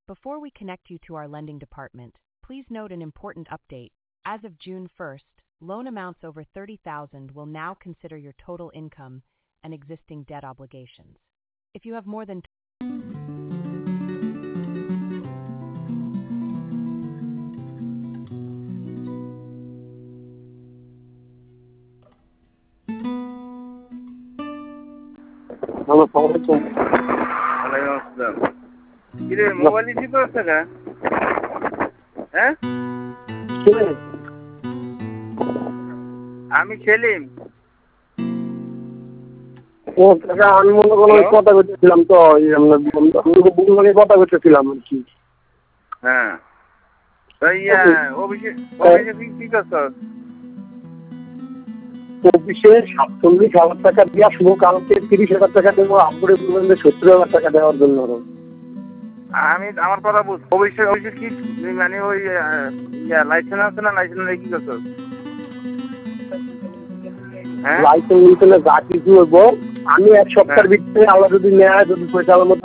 Before we connect you to our lending department, please note an important update. As of June 1st, loan amounts over $30,000 will now consider your total income and existing debt obligations. If you have more than Hello, Assalamualaikum. Waalaikumsalam. Kire mobile isi করছ না? হ্যাঁ? আমি সেলিম। ও কাকা আমি মনে করো কথা বলতেছিলাম তো আমরা বুকুলকে কথা বলতেছিলাম আর কি। হ্যাঁ। তাই অভিষেক কি করছ? অফিসে 47,000 টাকা দিয়া শুধু কালকে 30,000 টাকা দেবো, আব্বুরে বলবেন যে 70,000 টাকা দেওয়ার জন্য। আমি আমার কথা বুঝ। অভিষেক কি মানে ওই লাইসেন্স আছে না, লাইসেন্স কি করছ? লাইসেন্স যা কিছু হইব আমি এক সপ্তাহের ভিতরে আল্লাহ যদি নেয়, যদি পয়সা আমার